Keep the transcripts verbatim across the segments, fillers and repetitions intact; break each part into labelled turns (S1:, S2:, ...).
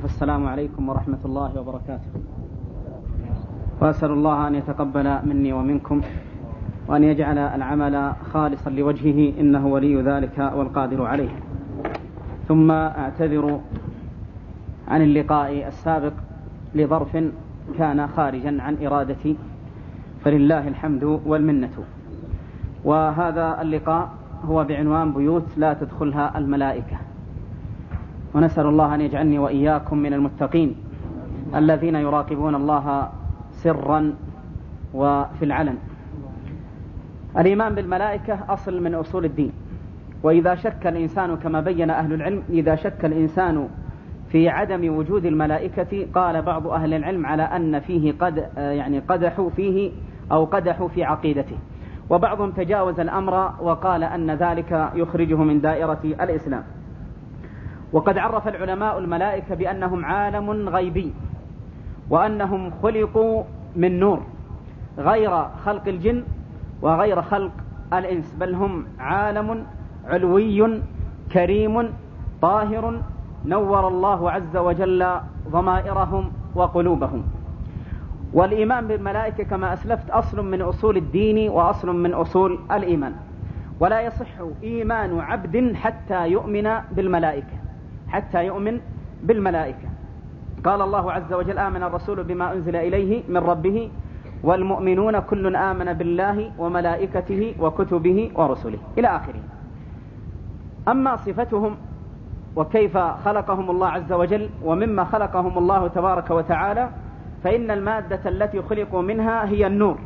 S1: السلام عليكم ورحمة الله وبركاته. وأسأل الله أن يتقبل مني ومنكم وأن يجعل العمل خالصا لوجهه، إنه ولي ذلك والقادر عليه. ثم أعتذر عن اللقاء السابق لظرف كان خارجا عن إرادتي، فلله الحمد والمنة. وهذا اللقاء هو بعنوان بيوت لا تدخلها الملائكة، ونسأل الله أن يجعلني وإياكم من المتقين الذين يراقبون الله سرا وفي العلن. الإيمان بالملائكة أصل من أصول الدين، وإذا شك الإنسان كما بين أهل العلم، إذا شك الإنسان في عدم وجود الملائكة قال بعض أهل العلم على أن فيه قد يعني قدحوا فيه أو قدحوا في عقيدته، وبعضهم تجاوز الأمر وقال أن ذلك يخرجه من دائرة الإسلام. وقد عرف العلماء الملائكة بأنهم عالم غيبي، وأنهم خلقوا من نور غير خلق الجن وغير خلق الإنس، بل هم عالم علوي كريم طاهر نور الله عز وجل ضمائرهم وقلوبهم. والإيمان بالملائكة كما أسلفت أصل من أصول الدين وأصل من أصول الإيمان، ولا يصح إيمان عبد حتى يؤمن بالملائكة حتى يؤمن بالملائكة. قال الله عز وجل: آمن الرسول بما أنزل إليه من ربه والمؤمنون كل آمن بالله وملائكته وكتبه ورسله إلى آخره. أما صفتهم وكيف خلقهم الله عز وجل ومما خلقهم الله تبارك وتعالى، فإن المادة التي خلقوا منها هي النور،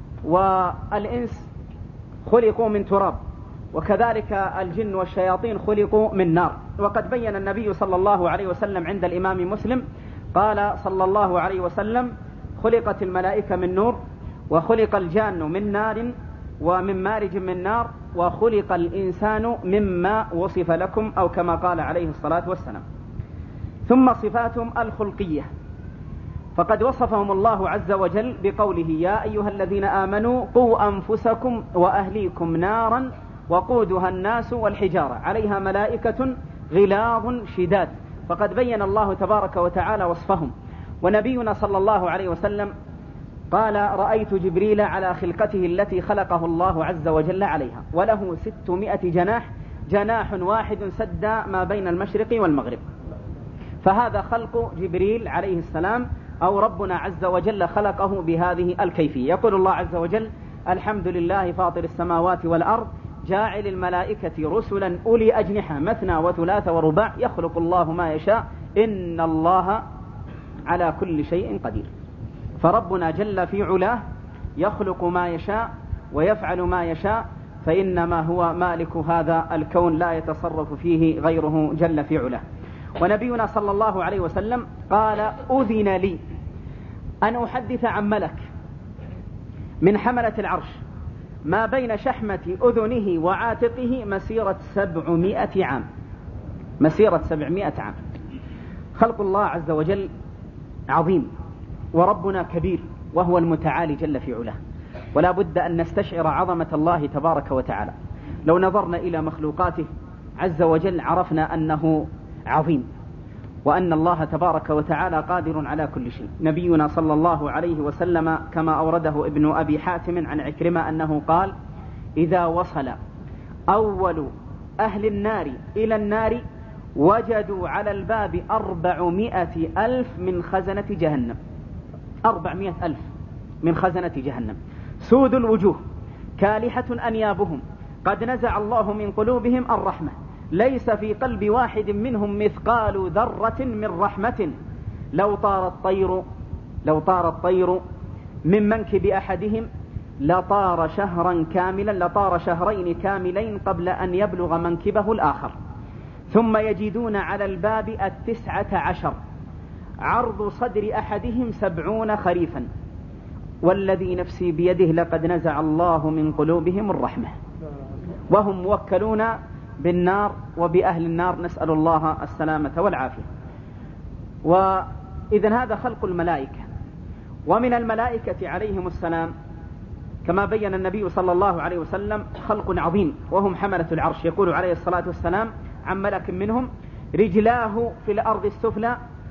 S1: والإنس خلقوا من تراب، وكذلك الجن والشياطين خلقوا من نار. وقد بين النبي صلى الله عليه وسلم عند الإمام مسلم قال صلى الله عليه وسلم: خلقت الملائكة من نور، وخلق الجان من نار ومن مارج من نار، وخلق الإنسان مما وصف لكم، أو كما قال عليه الصلاة والسلام. ثم صفاتهم الخلقية، فقد وصفهم الله عز وجل بقوله: يا أيها الذين آمنوا قوا أنفسكم وأهليكم نارا وقودها الناس والحجارة عليها ملائكة غلاظ شداد. فقد بين الله تبارك وتعالى وصفهم. ونبينا صلى الله عليه وسلم قال: رأيت جبريل على خلقته التي خلقه الله عز وجل عليها، وله ستمائة جناح، جناح واحد سد ما بين المشرق والمغرب. فهذا خلق جبريل عليه السلام، أو ربنا عز وجل خلقه بهذه الكيفية. يقول الله عز وجل: الحمد لله فاطر السماوات والأرض جاعل الملائكة رسلا أولي أجنحة مثنى وثلاث ورباع يخلق الله ما يشاء إن الله على كل شيء قدير. فربنا جل في علاه يخلق ما يشاء ويفعل ما يشاء، فإنما هو مالك هذا الكون لا يتصرف فيه غيره جل في علاه. ونبينا صلى الله عليه وسلم قال: أذن لي أن أحدث عن ملك من حملة العرش ما بين شحمة أذنه وعاتقه مسيرة سبعمائة عام، مسيرة سبعمائة عام. خلق الله عز وجل عظيم، وربنا كبير وهو المتعالي جل في علاه، ولا بد أن نستشعر عظمة الله تبارك وتعالى. لو نظرنا إلى مخلوقاته عز وجل عرفنا أنه عظيم، وأن الله تبارك وتعالى قادر على كل شيء. نبينا صلى الله عليه وسلم كما أورده ابن أبي حاتم عن عكرمة أنه قال: إذا وصل أول أهل النار إلى النار وجدوا على الباب أربعمائة ألف من خزنة جهنم، أربعمائة ألف من خزنة جهنم، سود الوجوه كالحة أنيابهم، قد نزع الله من قلوبهم الرحمة، ليس في قلب واحد منهم مثقال ذرة من رحمة، لو طار الطير لو طار الطير من منكب أحدهم لطار شهرا كاملا لطار شهرين كاملين قبل أن يبلغ منكبه الآخر. ثم يجدون على الباب التسعة عشر، عرض صدر أحدهم سبعون خريفا، والذي نفسي بيده لقد نزع الله من قلوبهم الرحمة، وهم موكلون بالنار وبأهل النار، نسأل الله السلامة والعافية. وإذن هذا خلق الملائكة. ومن الملائكة عليهم السلام كما بين النبي صلى الله عليه وسلم خلق عظيم، وهم حملة العرش. يقول عليه الصلاة والسلام عن ملك منهم: رجلاه في الأرض السفلى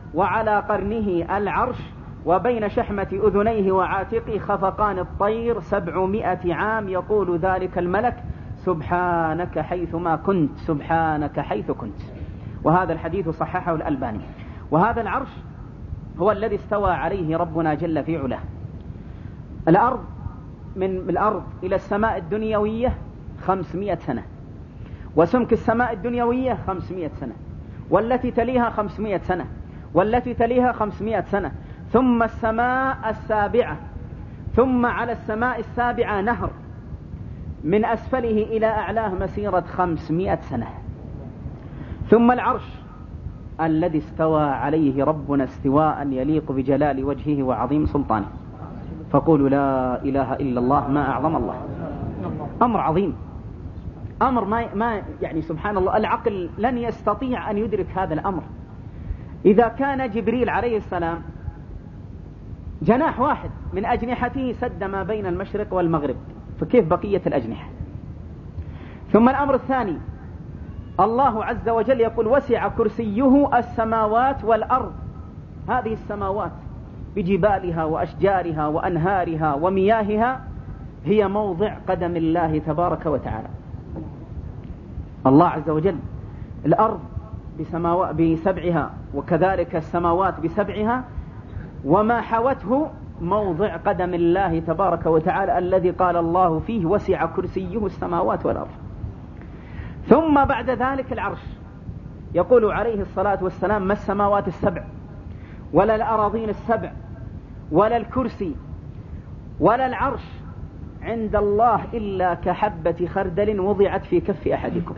S1: وعلى قرنه العرش وبين شحمة أذنيه وعاتقه خفقان الطير سبعمائة عام يقول ذلك الملك سبحانك حيثما كنت سبحانك حيث كنت. وهذا الحديث صححه الألباني. وهذا العرش هو الذي استوى عليه ربنا جل في علاه. الأرض من الأرض إلى السماء الدنيوية خمسمائة سنة، وسمك السماء الدنيوية خمسمائة سنة، والتي تليها خمسمائة سنة، والتي تليها خمسمائة سنة، ثم السماء السابعة، ثم على السماء السابعة نهر من أسفله إلى أعلاه مسيرة خمسمائة سنة، ثم العرش الذي استوى عليه ربنا استواء يليق بجلال وجهه وعظيم سلطانه. فقولوا لا إله إلا الله، ما أعظم الله. أمر عظيم، أمر ما ما يعني سبحان الله العقل لن يستطيع أن يدرك هذا الأمر. إذا كان جبريل عليه السلام جناح واحد من أجنحته سد ما بين المشرق والمغرب، فكيف بقية الأجنحة؟ ثم الأمر الثاني، الله عز وجل يقول وسع كرسيه السماوات والأرض. هذه السماوات بجبالها وأشجارها وأنهارها ومياهها هي موضع قدم الله تبارك وتعالى. الله عز وجل الأرض بسبعها وكذلك السماوات بسبعها، وما حوته موضع قدم الله تبارك وتعالى الذي قال الله فيه وسع كرسيه السماوات والأرض. ثم بعد ذلك العرش، يقول عليه الصلاة والسلام ما السماوات السبع ولا الأراضين السبع ولا الكرسي ولا العرش عند الله إلا كحبة خردل وضعت في كف أحدكم.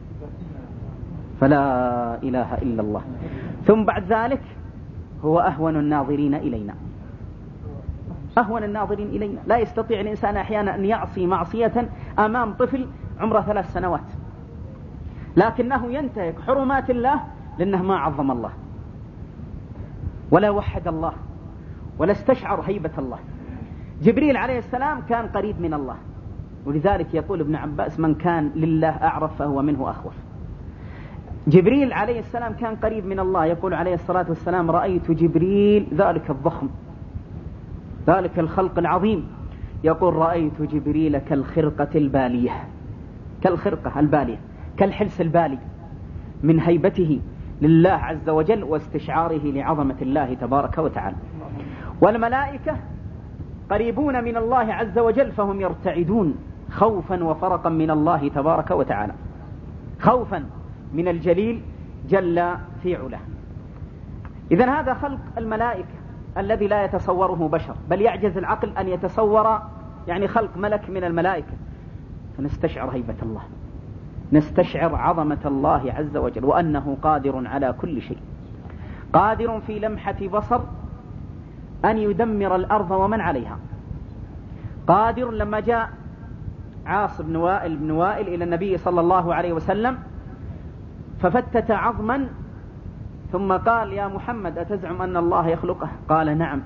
S1: فلا إله إلا الله. ثم بعد ذلك هو أهون الناظرين إلينا، أهون الناظرين إلينا. لا يستطيع الإنسان أحيانا أن يعصي معصية أمام طفل عمره ثلاث سنوات، لكنه ينتهك حرمات الله لأنه ما عظم الله ولا وحد الله ولا استشعر هيبة الله. جبريل عليه السلام كان قريب من الله، ولذلك يقول ابن عباس من كان لله أعرف فهو منه أخوف. جبريل عليه السلام كان قريب من الله، يقول عليه الصلاة والسلام رأيت جبريل ذلك الضخم ذلك الخلق العظيم، يقول رأيت جبريل كالخرقة البالية، كالخرقة البالية، كالحلس البالي من هيبته لله عز وجل واستشعاره لعظمة الله تبارك وتعالى. والملائكة قريبون من الله عز وجل فهم يرتعدون خوفا وفرقا من الله تبارك وتعالى، خوفا من الجليل جل في علاه. إذن هذا خلق الملائكة الذي لا يتصوره بشر، بل يعجز العقل أن يتصور يعني خلق ملك من الملائكة. فنستشعر هيبة الله، نستشعر عظمة الله عز وجل، وأنه قادر على كل شيء، قادر في لمحة بصر أن يدمر الأرض ومن عليها. قادر لما جاء عاص بن وائل بن وائل إلى النبي صلى الله عليه وسلم ففتت عظما ثم قال يا محمد أتزعم أن الله يخلقه؟ قال نعم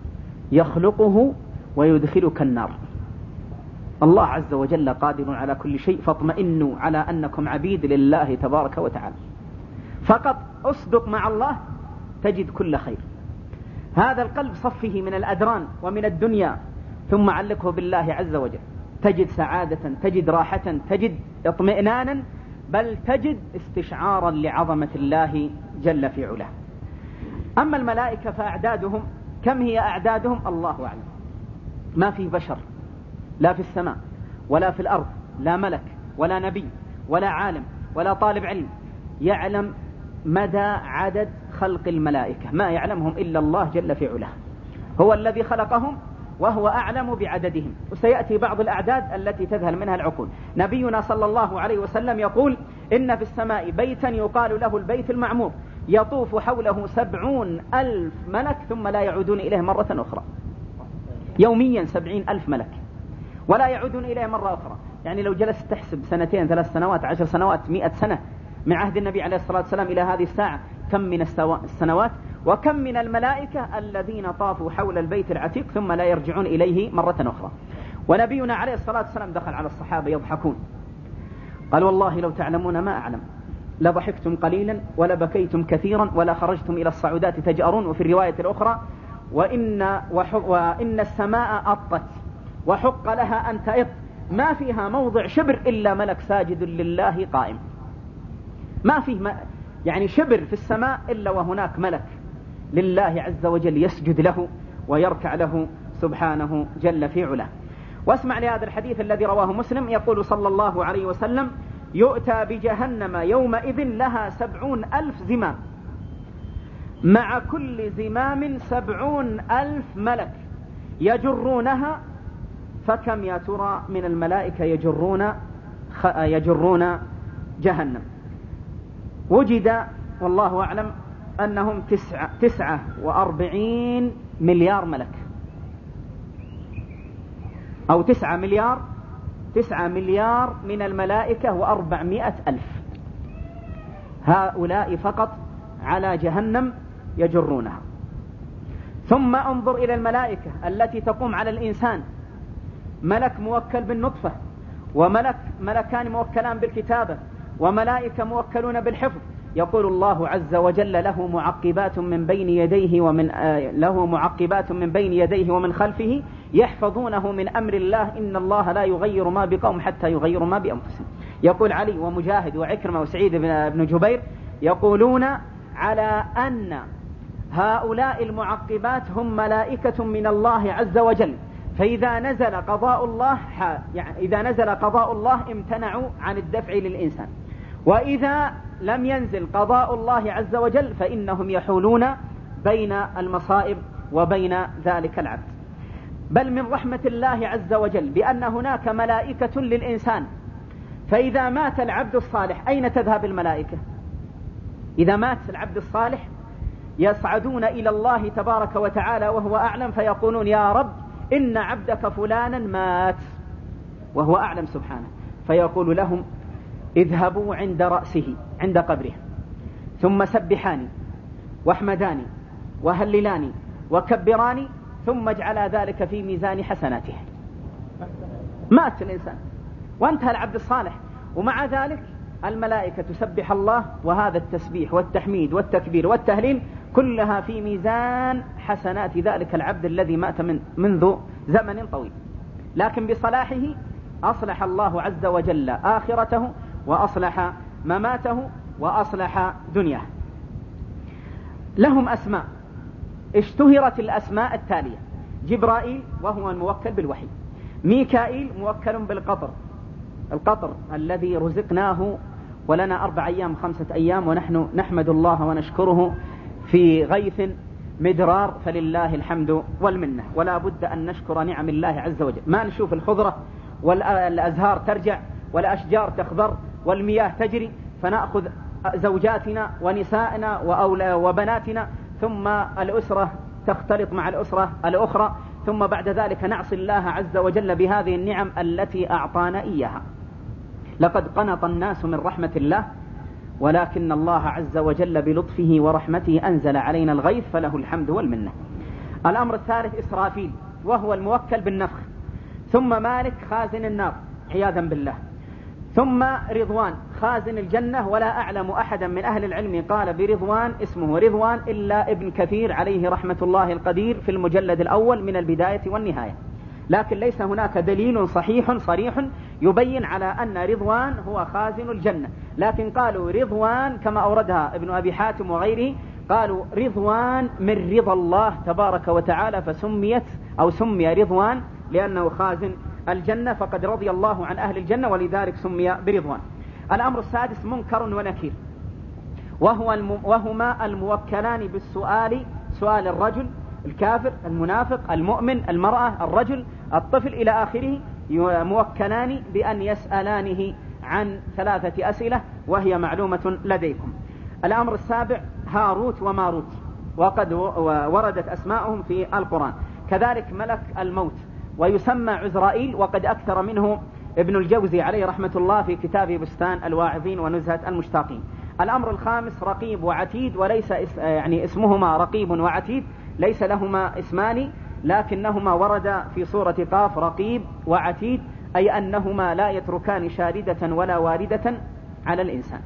S1: يخلقه ويدخلك النار. الله عز وجل قادر على كل شيء، فاطمئنوا على أنكم عبيد لله تبارك وتعالى. فقط أصدق مع الله تجد كل خير. هذا القلب صفه من الأدران ومن الدنيا، ثم علقه بالله عز وجل، تجد سعادة، تجد راحة، تجد اطمئنانا، بل تجد استشعارا لعظمة الله جل في علاه. أما الملائكة فأعدادهم كم هي أعدادهم؟ الله أعلم. ما في بشر لا في السماء ولا في الأرض، لا ملك ولا نبي ولا عالم ولا طالب علم يعلم مدى عدد خلق الملائكة، ما يعلمهم إلا الله جل في علاه، هو الذي خلقهم وهو أعلم بعددهم. وسيأتي بعض الأعداد التي تذهل منها العقول. نبينا صلى الله عليه وسلم يقول إن في السماء بيتا يقال له البيت المعمور يطوف حوله سبعون ألف ملك ثم لا يعودون إليه مرة أخرى. يوميا سبعين ألف ملك ولا يعودون إليه مرة أخرى. يعني لو جلست تحسب سنتين ثلاث سنوات عشر سنوات مئة سنة من عهد النبي عليه الصلاة والسلام إلى هذه الساعة، كم من السنوات وكم من الملائكة الذين طافوا حول البيت العتيق ثم لا يرجعون إليه مرة أخرى. ونبينا عليه الصلاة والسلام دخل على الصحابة يضحكون، قال والله لو تعلمون ما أعلم لضحكتم قليلا ولبكيتم كثيرا ولا خرجتم إلى الصعودات تجأرون. وفي الرواية الأخرى وإن, وإن السماء أطت وحق لها أن تئط ما فيها موضع شبر إلا ملك ساجد لله قائم. ما فيه ما يعني شبر في السماء إلا وهناك ملك لله عز وجل يسجد له ويركع له سبحانه جل في علاه. واسمع لهذا الحديث الذي رواه مسلم، يقول صلى الله عليه وسلم: يؤتى بجهنم يومئذ لها سبعون ألف زمام، مع كل زمام سبعون ألف ملك يجرونها، فكم يا ترى من الملائكة يجرون يجرون جهنم؟ وجد والله أعلم أنهم تسعة, تسعة وأربعين مليار ملك، أو تسعة مليار تسعة مليار من الملائكة وأربعمائة ألف، هؤلاء فقط على جهنم يجرونها. ثم انظر إلى الملائكة التي تقوم على الإنسان، ملك موكل بالنطفة، وملك ملكان موكلان بالكتابة، وملائكة موكلون بالحفظ. يقول الله عز وجل: له معقبات من بين يديه ومن آه له معقبات من بين يديه ومن خلفه يحفظونه من أمر الله، إن الله لا يغير ما بقوم حتى يغيروا ما بأنفسهم. يقول علي ومجاهد وعكرمة وسعيد بن جبير يقولون على أن هؤلاء المعقبات هم ملائكة من الله عز وجل، فإذا نزل قضاء الله يعني إذا نزل قضاء الله امتنعوا عن الدفع للإنسان، وإذا لم ينزل قضاء الله عز وجل فإنهم يحولون بين المصائب وبين ذلك العبد. بل من رحمة الله عز وجل بأن هناك ملائكة للإنسان، فإذا مات العبد الصالح أين تذهب الملائكة؟ إذا مات العبد الصالح يصعدون إلى الله تبارك وتعالى وهو أعلم، فيقولون: يا رب إن عبدك فلانا مات، وهو أعلم سبحانه، فيقول لهم: اذهبوا عند رأسه عند قبره، ثم سبحاني واحمداني وهللاني وكبراني، ثم اجعل ذلك في ميزان حسناته. مات الإنسان وانتهى العبد الصالح، ومع ذلك الملائكة تسبح الله، وهذا التسبيح والتحميد والتكبير والتهليل كلها في ميزان حسنات ذلك العبد الذي مات من منذ زمن طويل، لكن بصلاحه أصلح الله عز وجل آخرته، وأصلح مماته، وأصلح دنياه. لهم أسماء اشتهرت الأسماء التالية: جبرائيل وهو الموكل بالوحي، ميكائيل موكل بالقطر، القطر الذي رزقناه ولنا أربع أيام خمسة أيام ونحن نحمد الله ونشكره في غيث مدرار، فلله الحمد والمنة، ولا بد أن نشكر نعم الله عز وجل. ما نشوف الخضرة والأزهار ترجع والأشجار تخضر والمياه تجري، فنأخذ زوجاتنا ونسائنا وبناتنا، ثم الأسرة تختلط مع الأسرة الأخرى، ثم بعد ذلك نعصي الله عز وجل بهذه النعم التي أعطانا إياها. لقد قنط الناس من رحمة الله، ولكن الله عز وجل بلطفه ورحمته أنزل علينا الغيث، فله الحمد والمنة. الأمر الثالث إسرافيل وهو الموكل بالنفخ، ثم مالك خازن النار عياذا بالله، ثم رضوان خازن الجنة، ولا أعلم أحدا من أهل العلم قال برضوان اسمه رضوان إلا ابن كثير عليه رحمة الله القدير في المجلد الأول من البداية والنهاية، لكن ليس هناك دليل صحيح صريح يبين على أن رضوان هو خازن الجنة، لكن قالوا رضوان كما أوردها ابن أبي حاتم وغيره، قالوا رضوان من رضا الله تبارك وتعالى، فسميت أو سمي رضوان لأنه خازن الجنة، فقد رضي الله عن أهل الجنة ولذلك سمي برضوان. الأمر السادس منكر ونكير، وهو الم... وهما الموكلان بالسؤال، سؤال الرجل الكافر المنافق المؤمن المرأة الرجل الطفل إلى آخره، موكلان بأن يسألانه عن ثلاثة أسئلة وهي معلومة لديكم. الأمر السابع هاروت وماروت، وقد وردت أسماؤهم في القرآن. كذلك ملك الموت ويسمى عزرائيل، وقد أكثر منه ابن الجوزي عليه رحمة الله في كتابه بستان الواعظين ونزهة المشتاقين. الأمر الخامس رقيب وعتيد، وليس اس يعني اسمهما رقيب وعتيد، ليس لهما اسمان، لكنهما ورد في سورة قاف رقيب وعتيد، أي أنهما لا يتركان شاردة ولا واردة على الإنسان.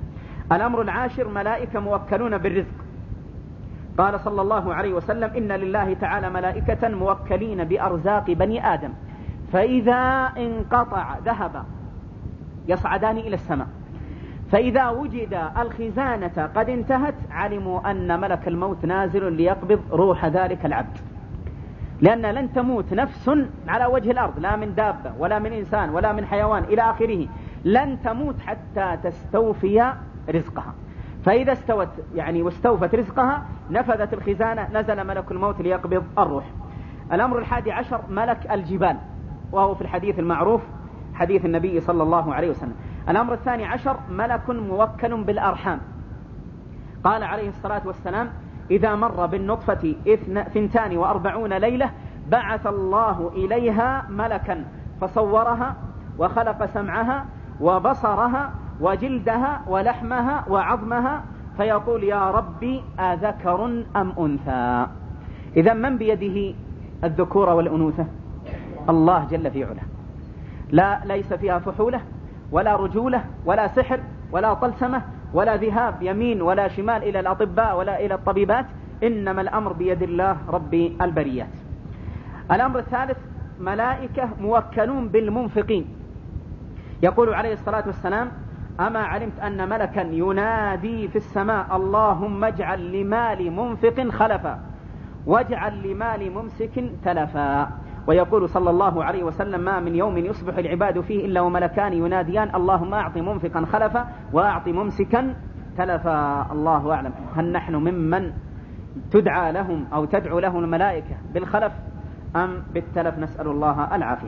S1: الأمر العاشر ملائكة موكلون بالرزق. قال صلى الله عليه وسلم: إن لله تعالى ملائكة موكلين بأرزاق بني آدم، فإذا انقطع ذهب يصعدان إلى السماء، فإذا وجد الخزانة قد انتهت علموا أن ملك الموت نازل ليقبض روح ذلك العبد، لأن لن تموت نفس على وجه الأرض، لا من دابة ولا من إنسان ولا من حيوان إلى آخره، لن تموت حتى تستوفي رزقها. فإذا استوت يعني واستوفت رزقها نفذت الخزانة، نزل ملك الموت ليقبض الروح. الأمر الحادي عشر ملك الجبال، وهو في الحديث المعروف حديث النبي صلى الله عليه وسلم. الأمر الثاني عشر ملك موكل بالأرحام. قال عليه الصلاة والسلام: إذا مر بالنطفة اثنتان وأربعون ليلة بعث الله إليها ملكا فصورها وخلق سمعها وبصرها وجلدها ولحمها وعظمها، فيقول: يا ربي أذكر أم أنثى؟ إذا من بيده الذكورة والأنوثة؟ الله جل في علاه. لا ليس فيها فحولة ولا رجولة ولا سحر ولا طلسمة ولا ذهاب يمين ولا شمال إلى الأطباء ولا إلى الطبيبات، إنما الأمر بيد الله رب البريات. الأمر الثالث ملائكة موكلون بالمنفقين. يقول عليه الصلاة والسلام: أما علمت أن ملكا ينادي في السماء: اللهم اجعل لمال منفق خلفا واجعل لمال ممسك تلفا. ويقول صلى الله عليه وسلم: ما من يوم يصبح العباد فيه إلا وملكان يناديان: اللهم أعط منفقا خلفا وأعط ممسكا تلفا. الله أعلم، هل نحن ممن تدعى لهم أو تدعو لهم الملائكة بالخلف أم بالتلف؟ نسأل الله العافية.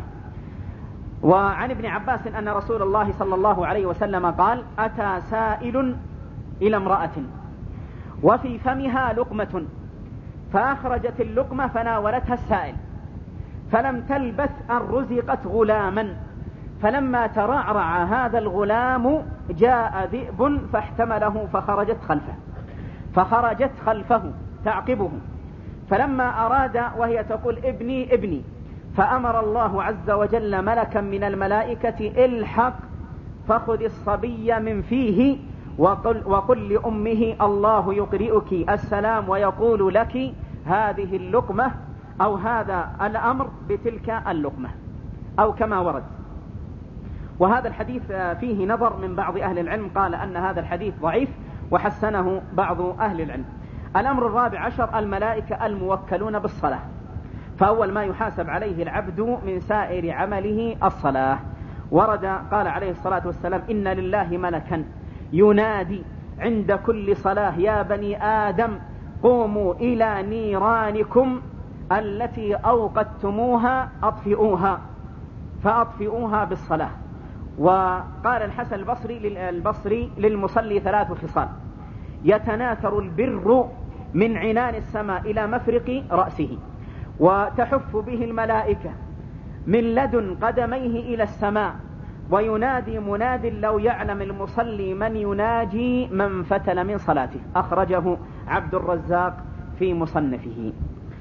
S1: وعن ابن عباس أن رسول الله صلى الله عليه وسلم قال: أتى سائل إلى امرأة وفي فمها لقمة، فأخرجت اللقمة فناولتها السائل، فلم تلبث أن رزقت غلاما، فلما ترعرع هذا الغلام جاء ذئب فاحتمله فخرجت خلفه فخرجت خلفه تعقبه، فلما أراد وهي تقول: ابني ابني، فأمر الله عز وجل ملكا من الملائكة: الحق فخذ الصبي من فيه وقل, وقل لأمه الله يقرئك السلام ويقول لك هذه اللقمة أو هذا الأمر بتلك اللقمة، أو كما ورد. وهذا الحديث فيه نظر من بعض أهل العلم، قال أن هذا الحديث ضعيف وحسنه بعض أهل العلم. الأمر الرابع عشر الملائكة الموكلون بالصلاة. فأول ما يحاسب عليه العبد من سائر عمله الصلاة. ورد قال عليه الصلاة والسلام: إن لله ملكا ينادي عند كل صلاة: يا بني آدم قوموا إلى نيرانكم التي أوقدتموها أطفئوها، فأطفئوها بالصلاة. وقال الحسن البصري البصري للمصلي ثلاث خصال: يتناثر البر من عنان السماء إلى مفرق رأسه، وتحف به الملائكة من لدن قدميه إلى السماء، وينادي مناد لو يعلم المصلي من يناجي من فتل من صلاته. أخرجه عبد الرزاق في مصنفه.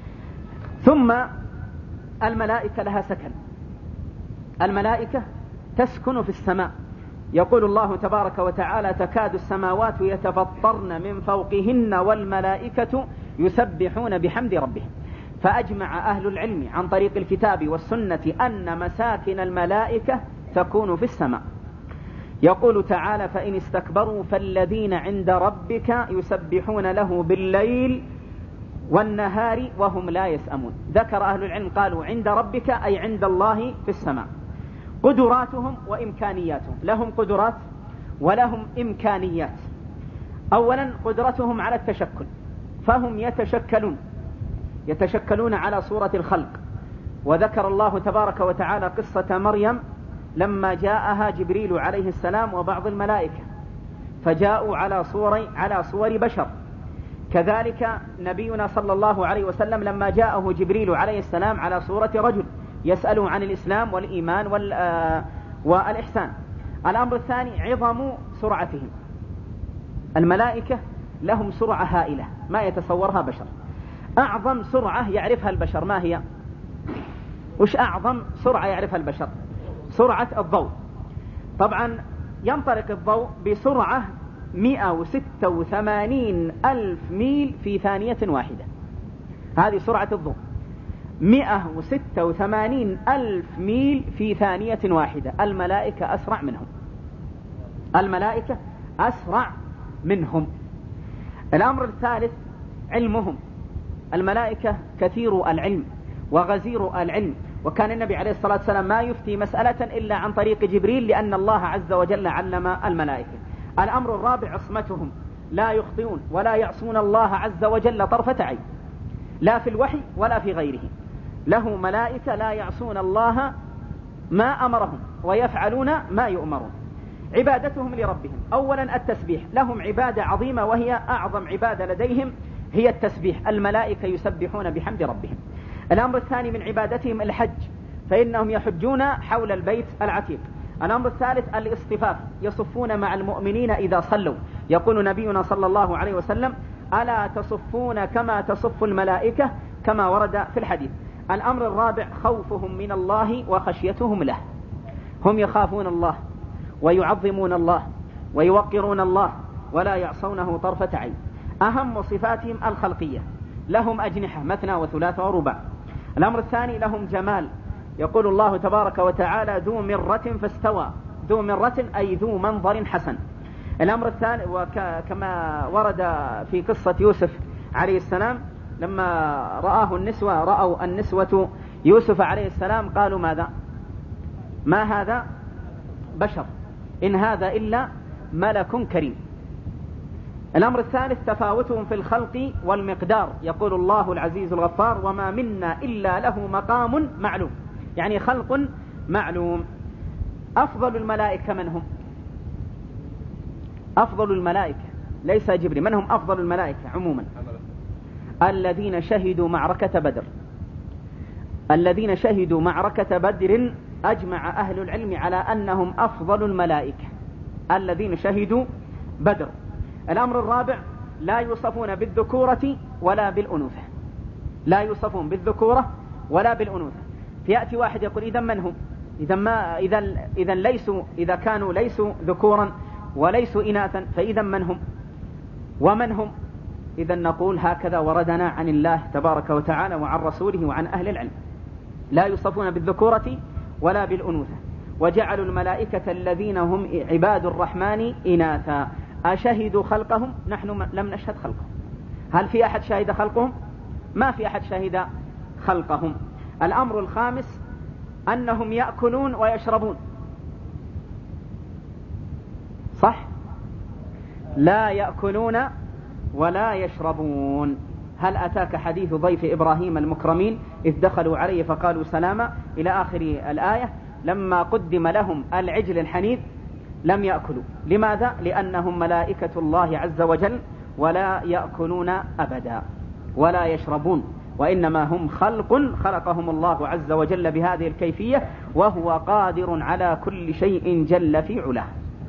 S1: ثم الملائكة لها سكن. الملائكة تسكن في السماء. يقول الله تبارك وتعالى: تكاد السماوات يتفطرن من فوقهن والملائكة يسبحون بحمد ربهم. فأجمع أهل العلم عن طريق الكتاب والسنة أن مساكن الملائكة تكون في السماء. يقول تعالى: فإن استكبروا فالذين عند ربك يسبحون له بالليل والنهار وهم لا يسأمون. ذكر أهل العلم قالوا عند ربك أي عند الله في السماء. قدراتهم وإمكانياتهم، لهم قدرات ولهم إمكانيات. أولا قدرتهم على التشكل، فهم يتشكلون يتشكلون على صورة الخلق. وذكر الله تبارك وتعالى قصة مريم لما جاءها جبريل عليه السلام وبعض الملائكة، فجاءوا على صور على صور بشر. كذلك نبينا صلى الله عليه وسلم لما جاءه جبريل عليه السلام على صورة رجل يسأله عن الإسلام والإيمان والإحسان. الأمر الثاني عظم سرعتهم. الملائكة لهم سرعة هائلة ما يتصورها بشر. أعظم سرعة يعرفها البشر ما هي؟ وش أعظم سرعة يعرفها البشر؟ سرعة الضوء. طبعا ينطلق الضوء بسرعة مئة وستة وثمانين ألف ميل في ثانية واحدة. هذه سرعة الضوء، مئة وستة وثمانين ألف ميل في ثانية واحدة. الملائكة أسرع منهم، الملائكة أسرع منهم. الأمر الثالث علمهم. الملائكة كثير العلم وغزير العلم، وكان النبي عليه الصلاة والسلام ما يفتي مسألة إلا عن طريق جبريل، لأن الله عز وجل علم الملائكة. الأمر الرابع عصمتهم، لا يخطئون ولا يعصون الله عز وجل طرفة عين، لا في الوحي ولا في غيره. له ملائكة لا يعصون الله ما أمرهم ويفعلون ما يؤمرون. عبادتهم لربهم، أولا التسبيح، لهم عبادة عظيمة وهي أعظم عبادة لديهم هي التسبيح. الملائكة يسبحون بحمد ربهم. الأمر الثاني من عبادتهم الحج، فإنهم يحجون حول البيت العتيق. الأمر الثالث الاصطفاف، يصفون مع المؤمنين إذا صلوا. يقول نبينا صلى الله عليه وسلم: ألا تصفون كما تصف الملائكة، كما ورد في الحديث. الأمر الرابع خوفهم من الله وخشيتهم له، هم يخافون الله ويعظمون الله ويوقرون الله ولا يعصونه طرفة عين. أهم صفاتهم الخلقية، لهم أجنحة مثنى وثلاث ورباع. الأمر الثاني لهم جمال، يقول الله تبارك وتعالى: ذو مرة فاستوى، ذو مرة أي ذو منظر حسن. الأمر الثاني وكما ورد في قصة يوسف عليه السلام، لما رآه النسوة رأوا النسوة يوسف عليه السلام قالوا: ماذا؟ ما هذا بشر، إن هذا إلا ملك كريم. الأمر الثالث تفاوتهم في الخلق والمقدار، يقول الله العزيز الغفار: وما منا إلا له مقام معلوم، يعني خلق معلوم. أفضل الملائكة من هم؟ أفضل الملائكة ليس جبريل، من هم أفضل الملائكة عموما؟ الذين شهدوا معركة بدر. الذين شهدوا معركة بدر أجمع أهل العلم على أنهم أفضل الملائكة، الذين شهدوا بدر. الأمر الرابع لا يوصفون بالذكورة ولا بالأنوثة، لا يوصفون بالذكورة ولا بالأنوثة. فيأتي واحد يقول: إذا من هم؟ إذا ما إذا إذا ليسوا إذا كانوا ليسوا ذكورا وليسوا إناثا، فإذا من هم؟ ومن هم؟ إذا نقول هكذا وردنا عن الله تبارك وتعالى وعن رسوله وعن أهل العلم: لا يوصفون بالذكورة ولا بالأنوثة. وجعلوا الملائكة الذين هم عباد الرحمن إناثا. أشهدوا خلقهم؟ نحن لم نشهد خلقهم. هل في أحد شهد خلقهم؟ ما في أحد شهد خلقهم. الأمر الخامس أنهم يأكلون ويشربون، صح؟ لا يأكلون ولا يشربون. هل أتاك حديث ضيف إبراهيم المكرمين إذ دخلوا عليه فقالوا سلاما إلى آخر الآية؟ لما قدم لهم العجل الحنيذ لم يأكلوا. لماذا؟ لأنهم ملائكة الله عز وجل ولا يأكلون أبدا ولا يشربون، وإنما هم خلق خلقهم الله عز وجل بهذه الكيفية، وهو قادر على كل شيء جل في علاه.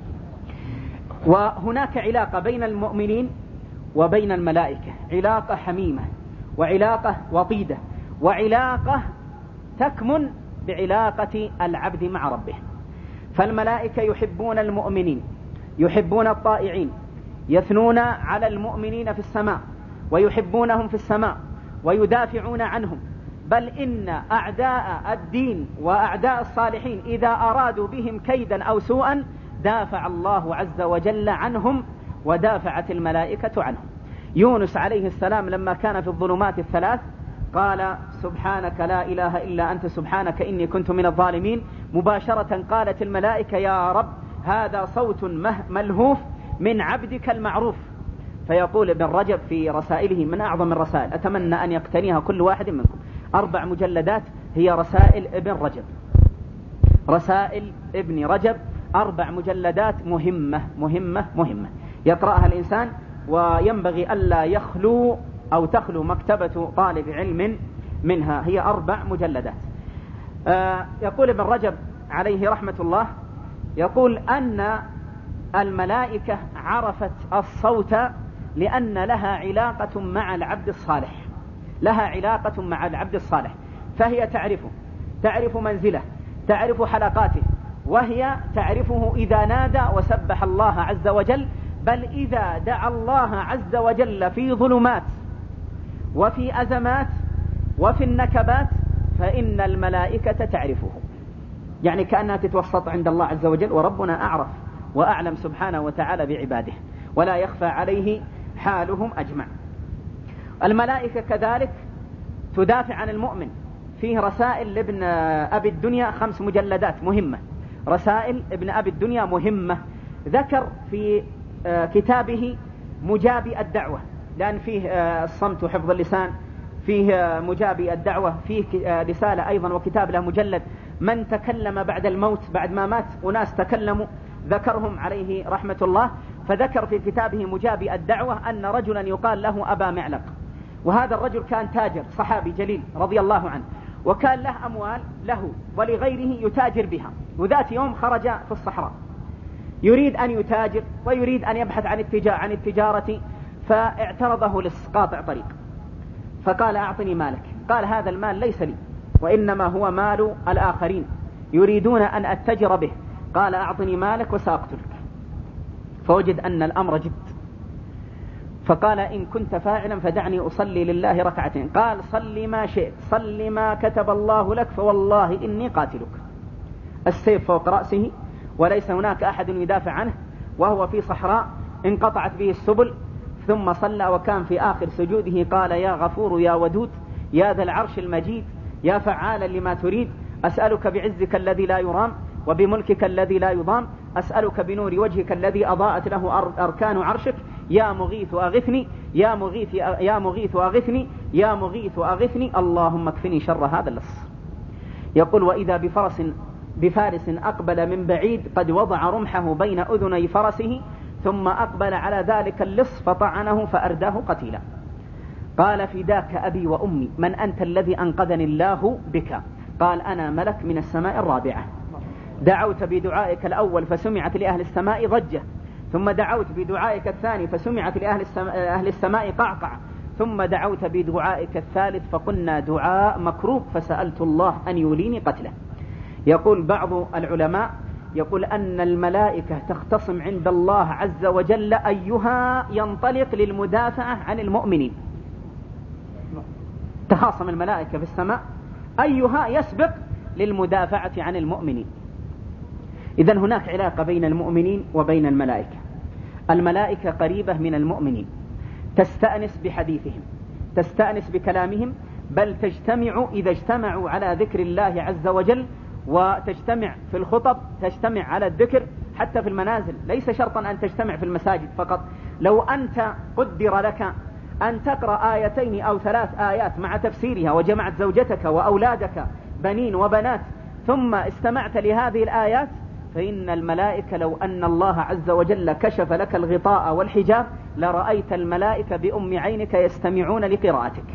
S1: وهناك علاقة بين المؤمنين وبين الملائكة، علاقة حميمة وعلاقة وطيدة، وعلاقة تكمن بعلاقة العبد مع ربه. فالملائكة يحبون المؤمنين، يحبون الطائعين، يثنون على المؤمنين في السماء ويحبونهم في السماء ويدافعون عنهم. بل إن أعداء الدين وأعداء الصالحين إذا أرادوا بهم كيدا أو سوءا دافع الله عز وجل عنهم ودافعت الملائكة عنهم. يونس عليه السلام لما كان في الظلمات الثلاث قال: سبحانك لا إله إلا أنت سبحانك إني كنت من الظالمين. مباشرة قالت الملائكة: يا رب هذا صوت ملهوف من عبدك المعروف. فيقول ابن رجب في رسائله من أعظم الرسائل، أتمنى أن يقتنيها كل واحد منكم، أربع مجلدات هي رسائل ابن رجب، رسائل ابن رجب، أربع مجلدات مهمة مهمة مهمة يقرأها الإنسان، وينبغي ألا يخلو أو تخلو مكتبة طالب علم منها. هي أربع مجلدات. آه يقول ابن رجب عليه رحمة الله، يقول أن الملائكة عرفت الصوت لأن لها علاقة مع العبد الصالح، لها علاقة مع العبد الصالح، فهي تعرفه، تعرف منزله، تعرف حلقاته، وهي تعرفه إذا نادى وسبح الله عز وجل بل إذا دعا الله عز وجل في ظلمات وفي أزمات وفي النكبات فإن الملائكة تعرفه، يعني كأنها تتوسط عند الله عز وجل، وربنا أعرف وأعلم سبحانه وتعالى بعباده ولا يخفى عليه حالهم أجمع. الملائكة كذلك تدافع عن المؤمن. فيه رسائل لابن أبي الدنيا خمس مجلدات مهمة، رسائل ابن أبي الدنيا مهمة. ذكر في كتابه مجابي الدعوة، لأن فيه الصمت وحفظ اللسان، فيه مجابي الدعوة، فيه رسالة أيضا وكتاب له مجلد من تكلم بعد الموت، بعد ما مات وناس تكلموا ذكرهم عليه رحمة الله. فذكر في كتابه مجابي الدعوة أن رجلا يقال له أبا معلق، وهذا الرجل كان تاجر صحابي جليل رضي الله عنه، وكان له أموال له ولغيره يتاجر بها. وذات يوم خرج في الصحراء يريد أن يتاجر ويريد أن يبحث عن التجارة, عن التجارة فاعترضه لص قاطع طريق، فقال أعطني مالك. قال هذا المال ليس لي، وإنما هو مال الآخرين يريدون أن أتجر به. قال أعطني مالك وسأقتلك. فوجد أن الأمر جد، فقال إن كنت فاعلا فدعني أصلي لله ركعتين. قال صلي ما شئت، صلي ما كتب الله لك، فوالله إني قاتلك. السيف فوق رأسه وليس هناك أحد يدافع عنه، وهو في صحراء انقطعت به السبل. ثم صلى وكان في آخر سجوده قال يا غفور يا ودود يا ذا العرش المجيد يا فعالا لما تريد، أسألك بعزك الذي لا يرام وبملكك الذي لا يضام، أسألك بنور وجهك الذي أضاءت له أركان عرشك، يا مغيث أغثني يا مغيث يا مغيث أغثني يا مغيث أغثني، اللهم اكفني شر هذا اللص. يقول وإذا بفرس بفارس أقبل من بعيد قد وضع رمحه بين أذني فرسه، ثم أقبل على ذلك اللص فطعنه فأرداه قتيلا. قال فداك أبي وأمي، من أنت الذي أنقذني الله بك؟ قال أنا ملك من السماء الرابعة، دعوت بدعائك الأول فسمعت لأهل السماء ضجة، ثم دعوت بدعائك الثاني فسمعت لأهل السماء, أهل السماء قعقع، ثم دعوت بدعائك الثالث فقلنا دعاء مكروه فسألت الله أن يوليني قتله. يقول بعض العلماء يقول أن الملائكة تختصم عند الله عز وجل أيها ينطلق للمدافعة عن المؤمنين. تخاصم الملائكة في السماء أيها يسبق للمدافعة عن المؤمنين. إذن هناك علاقة بين المؤمنين وبين الملائكة. الملائكة قريبة من المؤمنين، تستأنس بحديثهم، تستأنس بكلامهم، بل تجتمع إذا اجتمعوا على ذكر الله عز وجل، وتجتمع في الخطب، تجتمع على الذكر حتى في المنازل. ليس شرطا أن تجتمع في المساجد فقط. لو أنت قدر لك أن تقرأ آيتين أو ثلاث آيات مع تفسيرها وجمعت زوجتك وأولادك بنين وبنات ثم استمعت لهذه الآيات، فإن الملائكة لو أن الله عز وجل كشف لك الغطاء والحجاب لرأيت الملائكة بأم عينك يستمعون لقراءتك.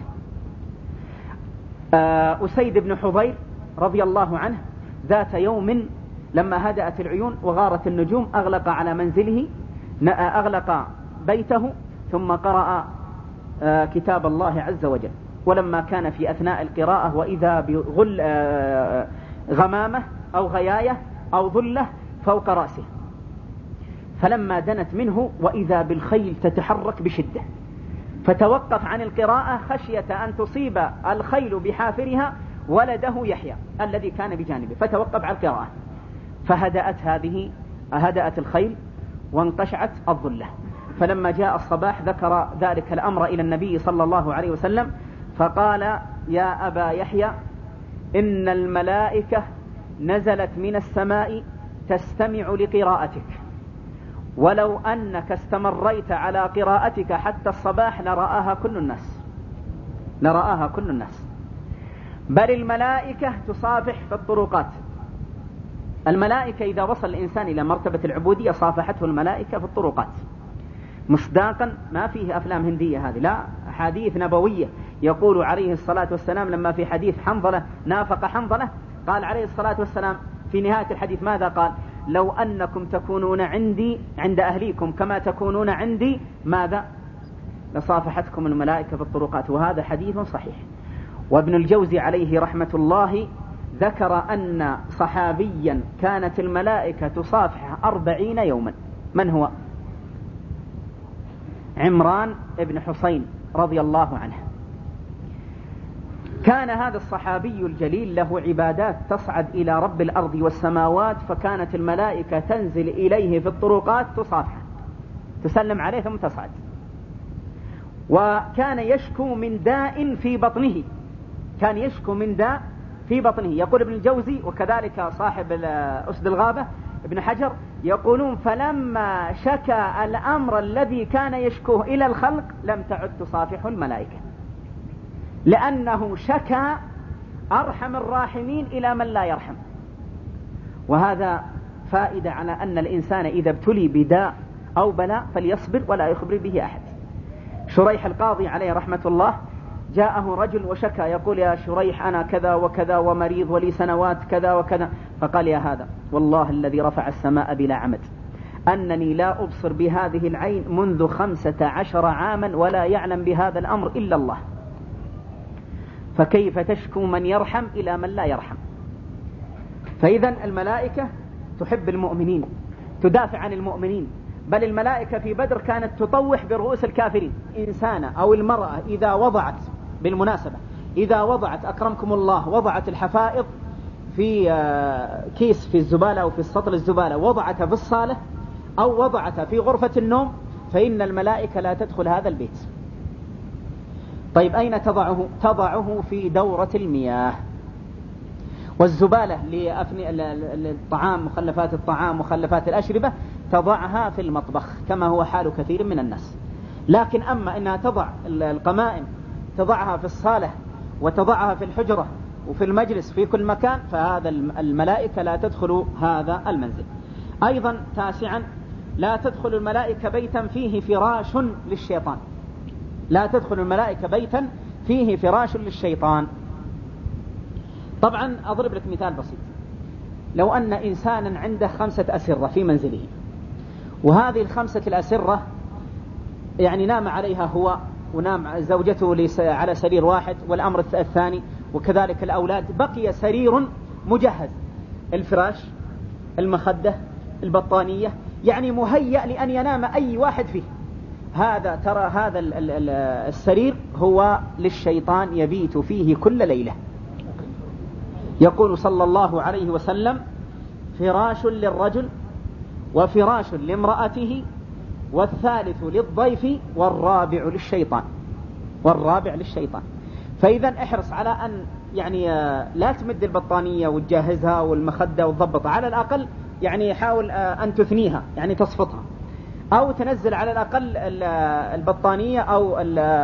S1: أسيد بن حضير رضي الله عنه ذات يوم لما هدأت العيون وغارت النجوم أغلق على منزله، أغلق بيته، ثم قرأ كتاب الله عز وجل. ولما كان في أثناء القراءة وإذا بغل غمامة أو غياية أو ظلة فوق رأسه، فلما دنت منه وإذا بالخيل تتحرك بشدة، فتوقف عن القراءة خشية أن تصيب الخيل بحافرها ولده يحيى الذي كان بجانبه، فتوقف عن القراءة. فهدأت هذه هدأت الخيل وانقشعت الظلة. فلما جاء الصباح ذكر ذلك الأمر إلى النبي صلى الله عليه وسلم، فقال يا أبا يحيى إن الملائكة نزلت من السماء تستمع لقراءتك، ولو أنك استمريت على قراءتك حتى الصباح لرآها كل الناس لرآها كل الناس بل الملائكة تصافح في الطرقات. الملائكة إذا وصل الإنسان إلى مرتبة العبودية صافحته الملائكة في الطرقات مصداقا، ما فيه أفلام هندية هذه، لا، حديث نبوية. يقول عليه الصلاة والسلام لما في حديث حنظلة نافق حنظلة، قال عليه الصلاة والسلام في نهاية الحديث ماذا قال؟ لو أنكم تكونون عندي عند أهليكم كما تكونون عندي ماذا؟ لصافحتكم الملائكة في الطرقات. وهذا حديث صحيح. وابن الجوزي عليه رحمة الله ذكر أن صحابيا كانت الملائكة تصافحه أربعين يوما. من هو؟ عمران بن حسين رضي الله عنه. كان هذا الصحابي الجليل له عبادات تصعد إلى رب الأرض والسماوات، فكانت الملائكة تنزل إليه في الطرقات تصافحه، تسلم عليه ثم تصعد. وكان يشكو من داء في بطنه، كان يشكو من داء في بطنه. يقول ابن الجوزي وكذلك صاحب أسد الغابة ابن حجر يقولون: فلما شكى الأمر الذي كان يشكوه إلى الخلق لم تعد تصافح الملائكة، لأنه شكى أرحم الراحمين إلى من لا يرحم. وهذا فائدة على أن الإنسان إذا ابتلي بداء أو بلاء فليصبر ولا يخبر به أحد. شريح القاضي عليه رحمة الله جاءه رجل وشكى، يقول: يا شريح أنا كذا وكذا ومريض ولي سنوات كذا وكذا. فقال: يا هذا والله الذي رفع السماء بلا عمد أنني لا أبصر بهذه العين منذ خمسة عشر عاما ولا يعلم بهذا الأمر إلا الله، فكيف تشكو من يرحم إلى من لا يرحم؟ فإذا الملائكة تحب المؤمنين، تدافع عن المؤمنين، بل الملائكة في بدر كانت تطوح برؤوس الكافرين. إنسانة أو المرأة إذا وضعت، بالمناسبة إذا وضعت أكرمكم الله وضعت الحفائض في كيس في الزبالة أو في السطل الزبالة، وضعتها في الصالة أو وضعتها في غرفة النوم، فإن الملائكة لا تدخل هذا البيت. طيب أين تضعه؟ تضعه في دورة المياه. والزبالة للطعام، مخلفات الطعام، مخلفات الأشربة، تضعها في المطبخ كما هو حال كثير من الناس. لكن أما إنها تضع القمائم، تضعها في الصالة وتضعها في الحجرة وفي المجلس في كل مكان، فهذا الملائكة لا تدخل هذا المنزل. أيضا تاسعا: لا تدخل الملائكة بيتا فيه فراش للشيطان. لا تدخل الملائكة بيتا فيه فراش للشيطان. طبعا أضرب لك مثال بسيط. لو أن إنسانا عنده خمسة أسرة في منزله، وهذه الخمسة الأسرة يعني نام عليها هو ونام زوجته على سرير واحد والأمر الثاني، وكذلك الأولاد، بقي سرير مجهز، الفراش، المخدة، البطانية، يعني مهيأ لأن ينام أي واحد فيه. هذا ترى هذا السرير هو للشيطان يبيت فيه كل ليلة. يقول صلى الله عليه وسلم: فراش للرجل وفراش لامرأته والثالث للضيف والرابع للشيطان، والرابع للشيطان. فإذا احرص على أن يعني لا تمد البطانية وتجهزها والمخدة وتضبطها، على الأقل يعني حاول أن تثنيها، يعني تصفطها، أو تنزل على الأقل البطانية أو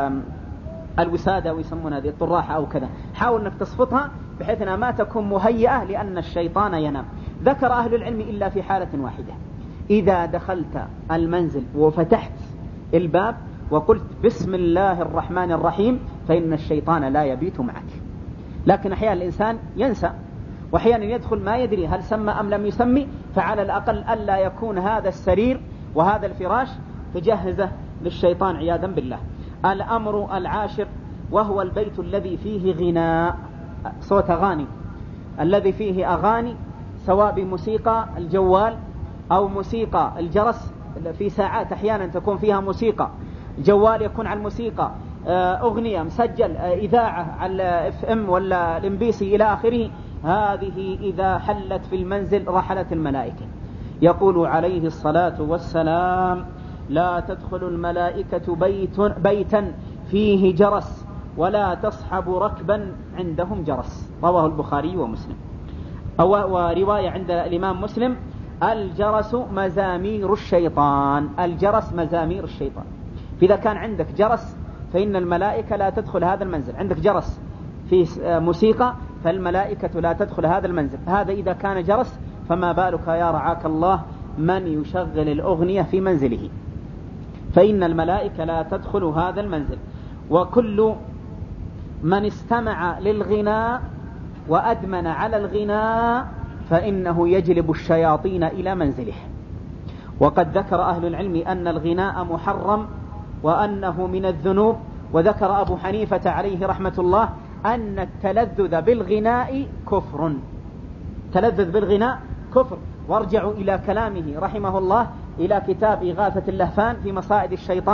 S1: الوسادة ويسمون هذه الطراحة أو كذا، حاول أنك تصفطها بحيث أنها ما تكون مهيئة لأن الشيطان ينام. ذكر أهل العلم إلا في حالة واحدة: إذا دخلت المنزل وفتحت الباب وقلت بسم الله الرحمن الرحيم فإن الشيطان لا يبيت معك. لكن أحيانا الإنسان ينسى، وأحيانا يدخل ما يدري هل سمى أم لم يسمي، فعلى الأقل ألا يكون هذا السرير وهذا الفراش تجهزه للشيطان عياذا بالله. الأمر العاشر وهو البيت الذي فيه غناء، صوت أغاني، الذي فيه أغاني، سواء بموسيقى الجوال أو موسيقى الجرس. في ساعات أحيانا تكون فيها موسيقى جوال يكون على الموسيقى، أغنية مسجل إذاعة على اف ام ولا الامبيسي إلى آخره. هذه إذا حلت في المنزل رحلت الملائكة. يقول عليه الصلاة والسلام: لا تدخل الملائكة بيت بيتا فيه جرس ولا تصحب ركبا عندهم جرس. رواه البخاري ومسلم. ورواية عند الإمام مسلم: الجرس مزامير الشيطان. الجرس مزامير الشيطان. فإذا كان عندك جرس فإن الملائكة لا تدخل هذا المنزل. عندك جرس في موسيقى فالملائكة لا تدخل هذا المنزل. هذا إذا كان جرس، فما بالك يا رعاك الله من يشغل الأغنية في منزله، فإن الملائكة لا تدخل هذا المنزل. وكل من استمع للغناء وأدمن على الغناء فإنه يجلب الشياطين إلى منزله. وقد ذكر أهل العلم أن الغناء محرم وأنه من الذنوب. وذكر أبو حنيفة عليه رحمة الله أن التلذذ بالغناء كفر. تلذذ بالغناء كفر. وارجعوا إلى كلامه رحمه الله إلى كتاب إغاثة اللهفان في مصائد الشيطان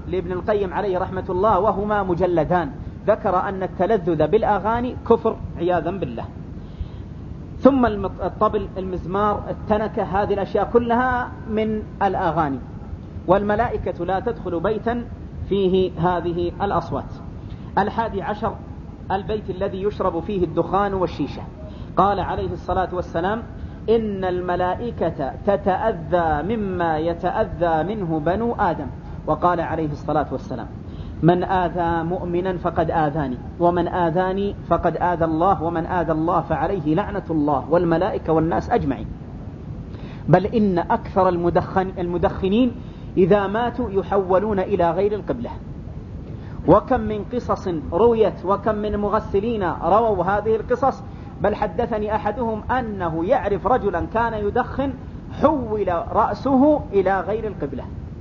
S1: لابن القيم عليه رحمة الله وهما مجلدان، ذكر أن التلذذ بالأغاني كفر عياذا بالله. ثم الطبل، المزمار، التنكة، هذه الأشياء كلها من الأغاني، والملائكة لا تدخل بيتا فيه هذه الأصوات. الحادي عشر البيت الذي يشرب فيه الدخان والشيشة. قال عليه الصلاة والسلام: إن الملائكة تتأذى مما يتأذى منه بنو آدم. وقال عليه الصلاة والسلام: من آذى مؤمنا فقد آذاني، ومن آذاني فقد آذى الله، ومن آذى الله فعليه لعنة الله والملائكة والناس أجمعين. بل إن أكثر المدخن المدخنين إذا ماتوا يحولون إلى غير القبلة. وكم من قصص رويت، وكم من مغسلين رووا هذه القصص. بل حدثني أحدهم أنه يعرف رجلا كان يدخن حول رأسه إلى غير القبلة.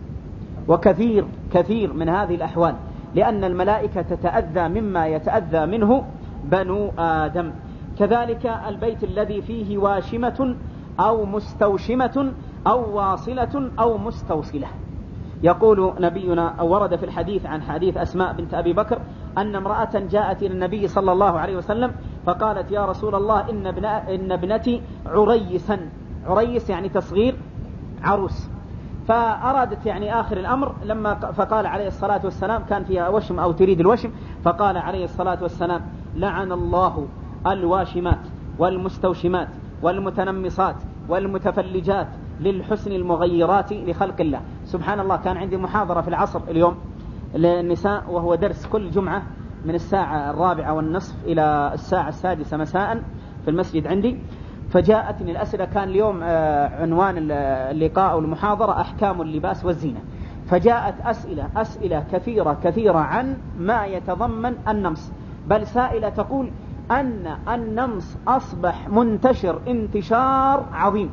S1: وكثير كثير من هذه الأحوال، لأن الملائكة تتأذى مما يتأذى منه بنو آدم. كذلك البيت الذي فيه واشمة أو مستوشمة أو واصلة أو مستوصلة. يقول نبينا أو ورد في الحديث عن حديث أسماء بنت أبي بكر أن امرأة جاءت إلى النبي صلى الله عليه وسلم فقالت: يا رسول الله، إن, ابن إن ابنتي عريسا، عريس يعني تصغير عروس، فأرادت يعني آخر الأمر لما فقال عليه الصلاة والسلام كان فيها وشم أو تريد الوشم، فقال عليه الصلاة والسلام: لعن الله الواشمات والمستوشمات والمتنمصات والمتفلجات للحسن المغيرات لخلق الله. سبحان الله، كان عندي محاضرة في العصر اليوم للنساء، وهو درس كل جمعة من الساعة الرابعة والنصف إلى الساعة السادسة مساء في المسجد عندي. فجاءتني الأسئلة، كان اليوم عنوان اللقاء والمحاضرة أحكام اللباس والزينة، فجاءت أسئلة أسئلة كثيرة كثيرة عن ما يتضمن النمص. بل سائلة تقول أن النمص أصبح منتشر انتشار عظيم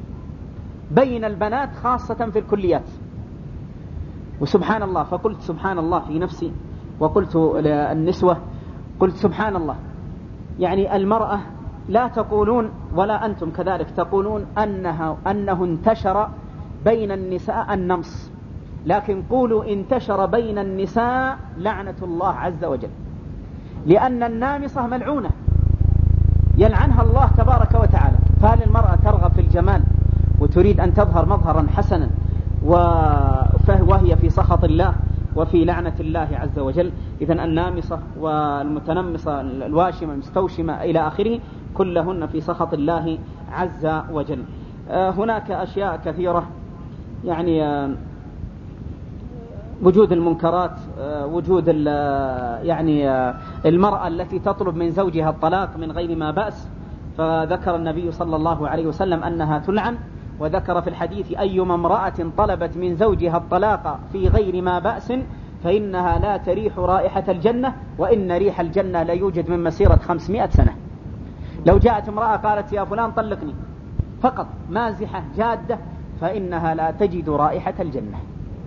S1: بين البنات خاصة في الكليات. وسبحان الله، فقلت سبحان الله في نفسي، وقلت للنسوة، قلت سبحان الله، يعني المرأة لا تقولون ولا أنتم كذلك تقولون أنها أنه انتشر بين النساء النمص، لكن قولوا انتشر بين النساء لعنة الله عز وجل، لأن النامصة ملعونة يلعنها الله تبارك وتعالى. فهل المرأة ترغب في الجمال وتريد أن تظهر مظهرا حسنا وهي في سخط الله وفي لعنة الله عز وجل؟ إذن النامصة والمتنمصة الواشمة المستوشمة إلى آخره كلهن في سخط الله عز وجل. هناك أشياء كثيرة، يعني وجود المنكرات، وجود يعني المرأة التي تطلب من زوجها الطلاق من غير ما بأس، فذكر النبي صلى الله عليه وسلم أنها تلعن. وذكر في الحديث: أيما امرأة طلبت من زوجها الطلاق في غير ما بأس فإنها لا تريح رائحة الجنة، وإن ريح الجنة لا يوجد من مسيرة خمسمائة سنة. لو جاءت امرأة قالت: يا فلان طلقني، فقط مازحة جادة، فإنها لا تجد رائحة الجنة،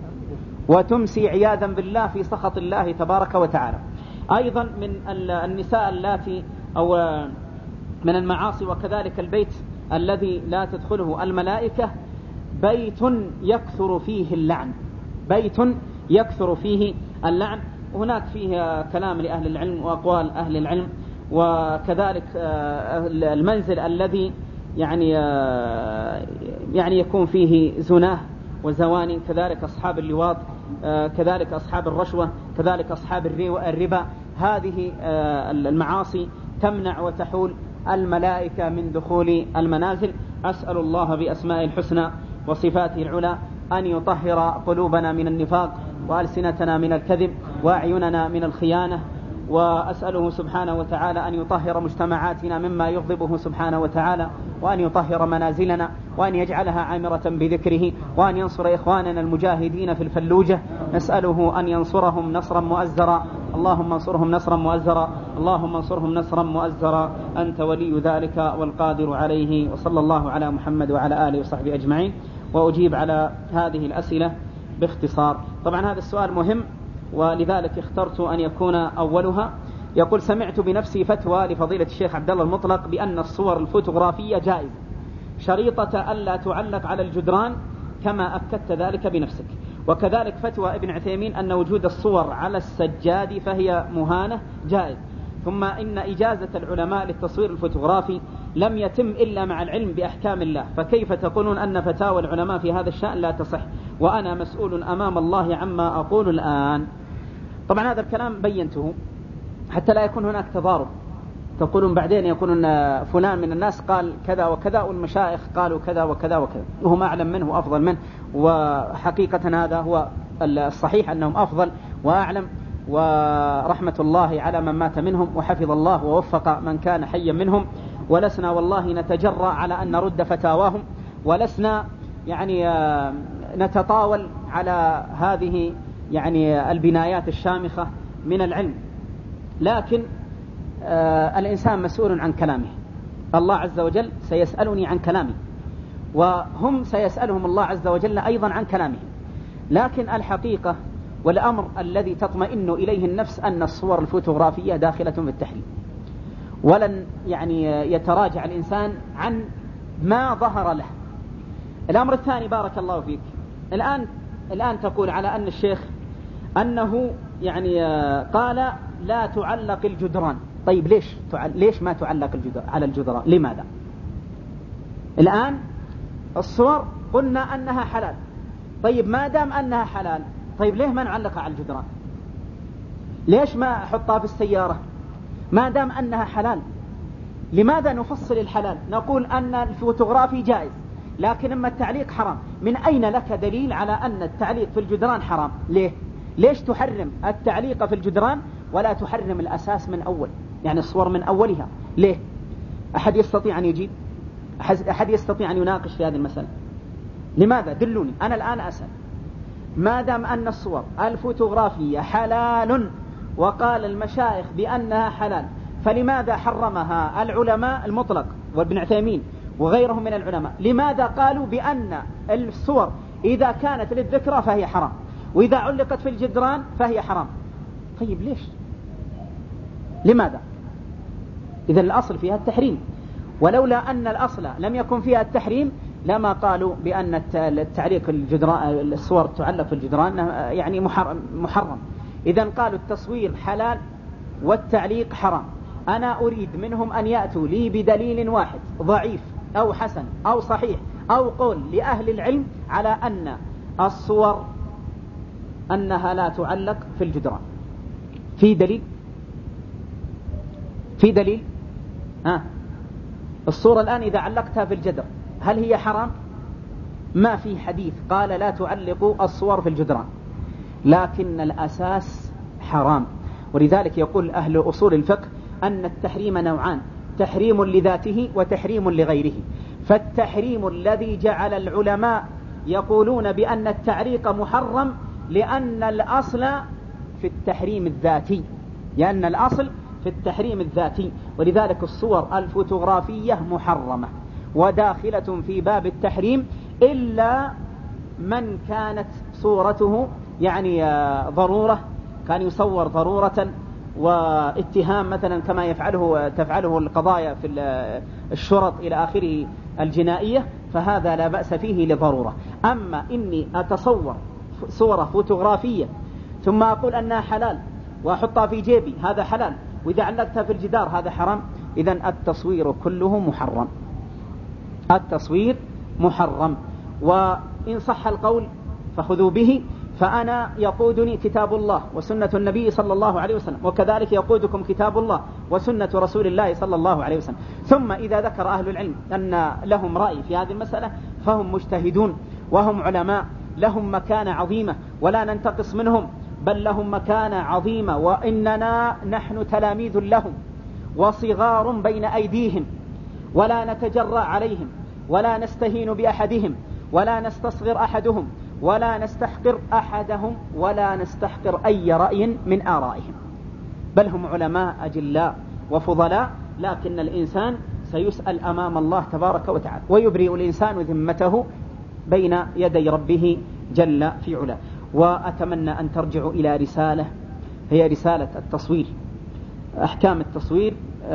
S1: وتمسي عياذا بالله في سخط الله تبارك وتعالى. أيضا من النساء اللاتي أو من المعاصي وكذلك البيت الذي لا تدخله الملائكة بيت يكثر فيه اللعن، بيت يكثر فيه اللعن. وهناك فيه كلام لأهل العلم وأقوال أهل العلم. وكذلك المنزل الذي يعني يعني يكون فيه زناه وزواني، كذلك أصحاب اللواط، كذلك أصحاب الرشوة، كذلك أصحاب الربا. هذه المعاصي تمنع وتحول الملائكة من دخول المنازل. أسأل الله بأسماء الحسنى وصفاته العلى أن يطهر قلوبنا من النفاق، وألسنتنا من الكذب، وأعيننا من الخيانة. وأسأله سبحانه وتعالى أن يطهر مجتمعاتنا مما يغضبه سبحانه وتعالى، وأن يطهر منازلنا، وأن يجعلها عامرة بذكره، وأن ينصر إخواننا المجاهدين في الفلوجة. نسأله أن ينصرهم نصرا مؤزرا. اللهم انصرهم نصرا مؤزرا، اللهم انصرهم نصرا مؤزرا، أنت ولي ذلك والقادر عليه. وصلى الله على محمد وعلى آله وصحبه أجمعين. وأجيب على هذه الأسئلة باختصار. طبعا هذا السؤال مهم، ولذلك اخترت أن يكون أولها. يقول: سمعت بنفسي فتوى لفضيلة الشيخ عبد الله المطلق بأن الصور الفوتوغرافية جائزة، شريطة ألا تعلق على الجدران كما أكدت ذلك بنفسك، وكذلك فتوى ابن عثيمين أن وجود الصور على السجاد فهي مهانة جائز. ثم إن إجازة العلماء للتصوير الفوتوغرافي لم يتم إلا مع العلم بأحكام الله، فكيف تقولون أن فتاوى العلماء في هذا الشأن لا تصح وأنا مسؤول أمام الله عما أقول الآن؟ طبعا هذا الكلام بينته حتى لا يكون هناك تضارب، تقولون بعدين يكون فلان من الناس قال كذا وكذا والمشايخ قالوا كذا وكذا وكذا وهم أعلم منه وأفضل منه، وحقيقة هذا هو الصحيح أنهم أفضل وأعلم، ورحمة الله على من مات منهم وحفظ الله ووفق من كان حيا منهم، ولسنا والله نتجرأ على أن نرد فتاواهم، ولسنا يعني نتطاول على هذه يعني البنايات الشامخة من العلم، لكن آه الإنسان مسؤول عن كلامه. الله عز وجل سيسألني عن كلامي وهم سيسألهم الله عز وجل أيضا عن كلامهم، لكن الحقيقة والأمر الذي تطمئن إليه النفس أن الصور الفوتوغرافية داخلة في التحريم، ولن يعني يتراجع الإنسان عن ما ظهر له. الأمر الثاني بارك الله فيك، الآن الآن تقول على أن الشيخ أنه يعني قال لا تعلق الجدران. طيب ليش ليش ما تعلق الجدران على الجدران؟ لماذا؟ الآن الصور قلنا أنها حلال، طيب ما دام أنها حلال طيب ليه ما نعلقها على الجدران؟ ليش ما أحطها في السيارة ما دام أنها حلال؟ لماذا نفصل الحلال؟ نقول أن الفوتوغرافي جائز لكن أما التعليق حرام. من أين لك دليل على أن التعليق في الجدران حرام؟ ليه؟ ليش تحرم التعليق في الجدران ولا تحرم الأساس من أول، يعني الصور من أولها؟ ليه؟ أحد يستطيع أن يجيب؟ أحد يستطيع أن يناقش في هذه المسألة؟ لماذا؟ دلوني. أنا الآن أسأل، ما دام أن الصور الفوتوغرافية حلال وقال المشايخ بأنها حلال، فلماذا حرمها العلماء المطلق وابن عثيمين وغيرهم من العلماء؟ لماذا قالوا بأن الصور إذا كانت للذكرى فهي حرام وإذا علقت في الجدران فهي حرام؟ طيب ليش؟ لماذا؟ إذا الأصل فيها التحريم، ولولا أن الأصل لم يكن فيها التحريم لما قالوا بأن التعليق الجدران الصور تعلق في الجدران يعني محرم. إذا قالوا التصوير حلال والتعليق حرام. أنا أريد منهم أن يأتوا لي بدليل واحد ضعيف أو حسن أو صحيح أو قول لأهل العلم على أن الصور أنها لا تعلق في الجدران. في دليل؟ في دليل؟ ها الصورة الآن إذا علقتها في الجدر هل هي حرام؟ ما في حديث قال لا تعلقوا الصور في الجدران، لكن الأساس حرام. ولذلك يقول أهل أصول الفقه أن التحريم نوعان، تحريم لذاته وتحريم لغيره. فالتحريم الذي جعل العلماء يقولون بأن التعليق محرم لأن الأصل في التحريم الذاتي، لأن الأصل في التحريم الذاتي، ولذلك الصور الفوتوغرافية محرمة وداخلة في باب التحريم إلا من كانت صورته يعني ضرورة، كان يصور ضرورة واتهام مثلا كما يفعله تفعله القضايا في الشرط إلى آخره الجنائية، فهذا لا بأس فيه لضرورة. أما إني أتصور صورة فوتوغرافية ثم أقول أنها حلال وأحطها في جيبي هذا حلال، وإذا علقتها في الجدار هذا حرام، إذن التصوير كله محرم، التصوير محرم. وإن صح القول فخذوا به، فأنا يقودني كتاب الله وسنة النبي صلى الله عليه وسلم، وكذلك يقودكم كتاب الله وسنة رسول الله صلى الله عليه وسلم. ثم إذا ذكر أهل العلم أن لهم رأي في هذه المسألة فهم مجتهدون وهم علماء لهم مكانة عظيمة ولا ننتقص منهم، بل لهم مكانة عظيمة، وإننا نحن تلاميذ لهم وصغار بين أيديهم، ولا نتجرأ عليهم ولا نستهين بأحدهم ولا نستصغر أحدهم ولا نستحقر أحدهم ولا نستحقر أي رأي من آرائهم، بل هم علماء أجلاء وفضلاء، لكن الإنسان سيسأل أمام الله تبارك وتعالى، ويبرئ الإنسان ذمته بين يدي ربه جل في علاه. وأتمنى أن ترجعوا إلى رسالة هي رسالة التصوير، أحكام التصوير،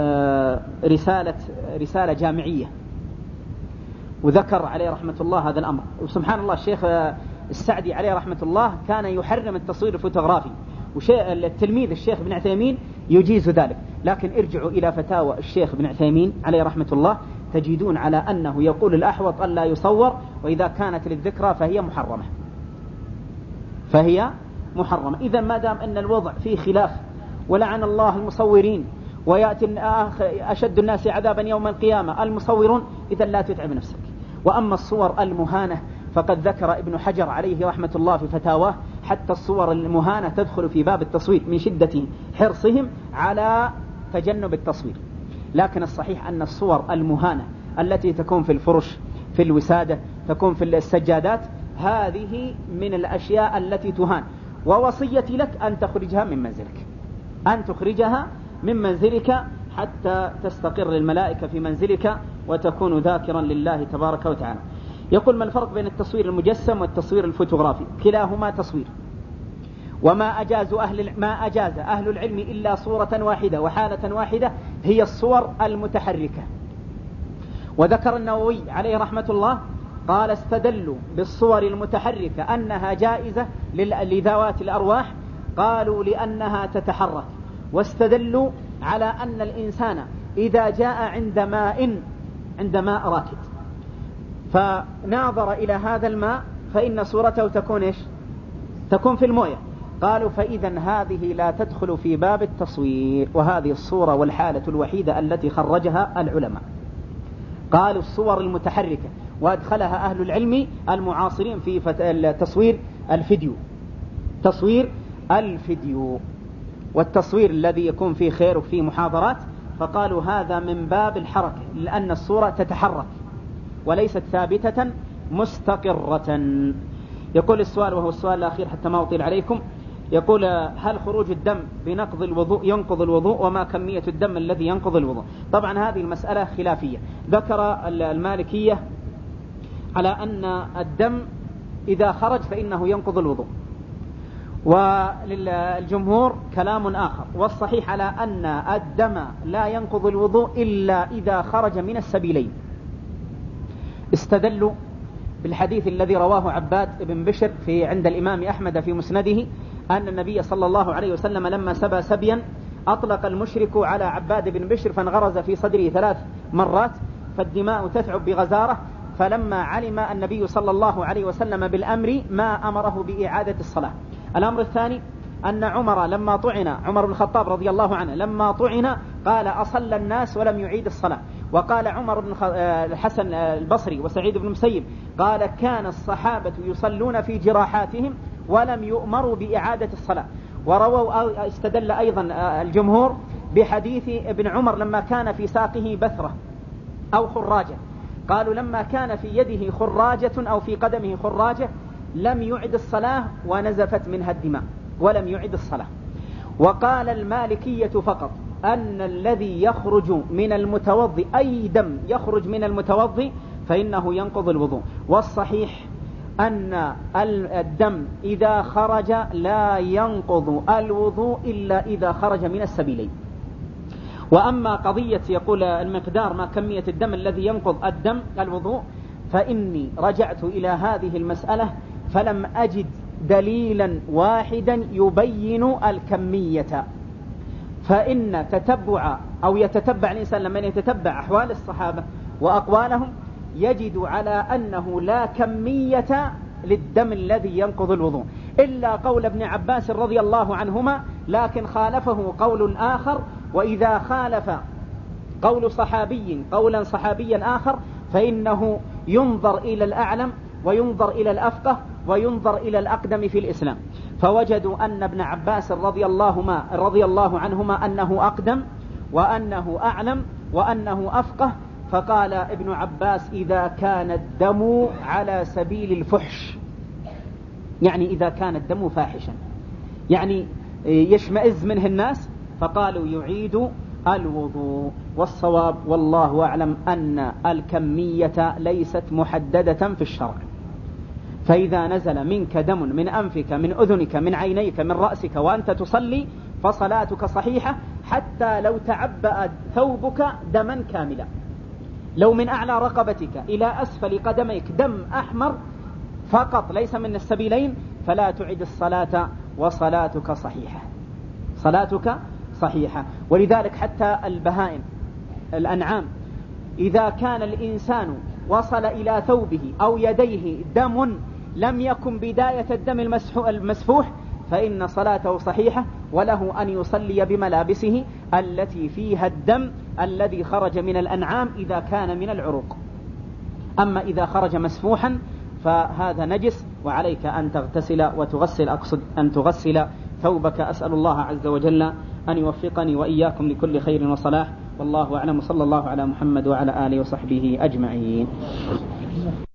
S1: رسالة رسالة جامعية، وذكر عليه رحمة الله هذا الأمر. وسبحان الله الشيخ السعدي عليه رحمة الله كان يحرم التصوير الفوتوغرافي، والتلميذ الشيخ ابن عثيمين يجيز ذلك. لكن ارجعوا إلى فتاوى الشيخ ابن عثيمين عليه رحمة الله تجدون على أنه يقول الأحوط أن لا يصور، وإذا كانت للذكرى فهي محرمة فهي محرمة. إذا ما دام أن الوضع فيه خلاف، ولعن الله المصورين، ويأتي أشد الناس عذابا يوم القيامة المصورون، إذا لا تتعب نفسك. وأما الصور المهانة فقد ذكر ابن حجر عليه رحمة الله في فتاواه حتى الصور المهانة تدخل في باب التصوير من شدة حرصهم على تجنب التصوير. لكن الصحيح أن الصور المهانة التي تكون في الفرش، في الوسادة، تكون في السجادات، هذه من الأشياء التي تهان. ووصيتي لك أن تخرجها من منزلك، أن تخرجها من منزلك حتى تستقر الملائكة في منزلك وتكون ذاكرا لله تبارك وتعالى. يقول: ما الفرق بين التصوير المجسم والتصوير الفوتوغرافي؟ كلاهما تصوير، وما أجاز أهل ما أجاز أهل العلم إلا صورة واحدة وحالة واحدة، هي الصور المتحركة. وذكر النووي عليه رحمة الله قال: استدلوا بالصور المتحركة أنها جائزة لذوات الأرواح، قالوا لأنها تتحرك. واستدلوا على أن الإنسان إذا جاء عند ماء عند ماء راكد فناظر إلى هذا الماء فإن صورته تكون إيش؟ تكون في الموية. قالوا: فإذا هذه لا تدخل في باب التصوير، وهذه الصورة والحالة الوحيدة التي خرجها العلماء. قالوا الصور المتحركة، وأدخلها أهل العلم المعاصرين في تصوير الفيديو، تصوير الفيديو والتصوير الذي يكون فيه خير وفيه محاضرات، فقالوا هذا من باب الحركة، لأن الصورة تتحرك وليست ثابتة مستقرة. يقول السؤال، وهو السؤال الأخير حتى ما أطيل عليكم، يقول: هل خروج الدم بنقض الوضوء ينقض الوضوء؟ وما كمية الدم الذي ينقض الوضوء؟ طبعا هذه المسألة خلافية. ذكر المالكية على أن الدم إذا خرج فإنه ينقض الوضوء، وللجمهور كلام آخر، والصحيح على أن الدم لا ينقض الوضوء إلا إذا خرج من السبيلين. استدلوا بالحديث الذي رواه عباد بن بشر في عند الإمام أحمد في مسنده أن النبي صلى الله عليه وسلم لما سبى سبيا أطلق المشرك على عباد بن بشر فانغرز في صدره ثلاث مرات فالدماء تثعب بغزارة، فلما علم النبي صلى الله عليه وسلم بالأمر ما أمره بإعادة الصلاة. الأمر الثاني أن عمر لما طعن، عمر بن الخطاب رضي الله عنه لما طعن قال: أصلى الناس ولم يعيد الصلاة. وقال عمر بن الحسن البصري وسعيد بن مسيب قال: كان الصحابة يصلون في جراحاتهم ولم يؤمروا بإعادة الصلاة. ورووا استدل أيضا الجمهور بحديث ابن عمر لما كان في ساقه بثرة أو خراجة، قالوا لما كان في يده خراجة أو في قدمه خراجة لم يعد الصلاة ونزفت منها الدماء ولم يعد الصلاة. وقال المالكية فقط أن الذي يخرج من المتوضي، أي دم يخرج من المتوضي، فإنه ينقض الوضوء. والصحيح أن الدم إذا خرج لا ينقض الوضوء إلا إذا خرج من السبيلين. وأما قضية يقول المقدار ما كمية الدم الذي ينقض الدم الوضوء، فإني رجعت إلى هذه المسألة فلم أجد دليلا واحدا يبين الكمية. فإن تتبع أو يتتبع الإنسان لما يتتبع أحوال الصحابة وأقوالهم يجد على أنه لا كمية للدم الذي ينقض الوضوء إلا قول ابن عباس رضي الله عنهما، لكن خالفه قول آخر. وإذا خالف قول صحابي قولا صحابيا آخر فإنه ينظر إلى الأعلم وينظر إلى الأفقه وينظر إلى الأقدم في الإسلام. فوجدوا أن ابن عباس رضي الله, ما رضي الله عنهما أنه أقدم وأنه أعلم وأنه أفقه. فقال ابن عباس: إذا كان الدم على سبيل الفحش، يعني إذا كان الدم فاحشا، يعني يشمئز منه الناس، فقالوا يعيد الوضوء. والصواب والله أعلم أن الكمية ليست محددة في الشرع. فإذا نزل منك دم من أنفك من أذنك من عينيك من رأسك وأنت تصلي فصلاتك صحيحة، حتى لو تعبأ ثوبك دما كاملا. لو من أعلى رقبتك إلى أسفل قدميك دم أحمر فقط ليس من السبيلين فلا تعد الصلاة وصلاتك صحيحة، صلاتك صحيحة. ولذلك حتى البهائم الأنعام إذا كان الإنسان وصل إلى ثوبه أو يديه دم لم يكن بداية الدم المسفوح فإن صلاته صحيحة، وله أن يصلي بملابسه التي فيها الدم الذي خرج من الأنعام إذا كان من العروق. أما إذا خرج مسفوحا فهذا نجس، وعليك أن تغتسل وتغسل، أقصد أن تغسل ثوبك. أسأل الله عز وجل أن يوفقني وإياكم لكل خير وصلاح، والله أعلم. صلى الله على محمد وعلى آله وصحبه أجمعين.